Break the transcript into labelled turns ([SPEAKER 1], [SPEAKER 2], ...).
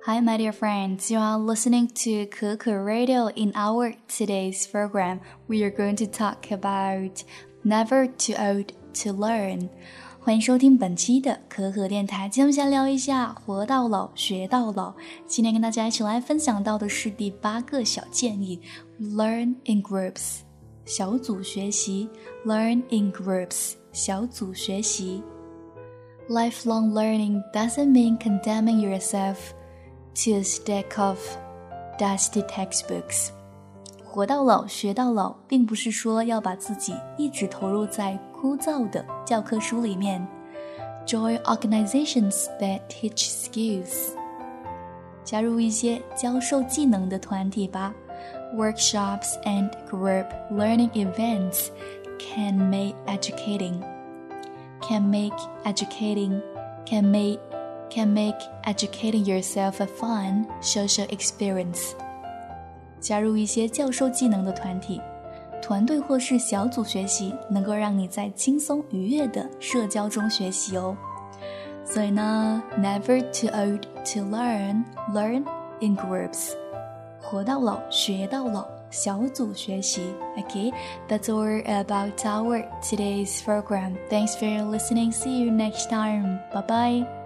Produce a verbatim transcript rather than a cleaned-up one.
[SPEAKER 1] Hi, my dear friends. You are listening to Keke Radio. In our today's program, we are going to talk about never too old to learn. 欢迎收听本期的可可电台。今天我们先聊一下活到老学到老。今天跟大家一起来分享到的是第八个小建议 Learn in groups 小组学习 Learn in groups 小组学习 Lifelong learning doesn't mean condemning yourself to a stack of dusty textbooks. 活到老学到老并不是说要把自己一直投入在枯燥的教科书里面。 Join organizations that teach skills. 加入一些教授技能的团体吧。 Workshops and group learning events can make educating can make educating can make can make educating yourself a fun social experience. 加入一些教授技能的团体，团队或是小组学习能够让你在轻松愉悦的社交中学习哦。所以呢 Never too old to learn, learn in groups. 活到老学到老，小组学习。 Okay, that's all about our today's program. Thanks for listening. See you next time. Bye bye.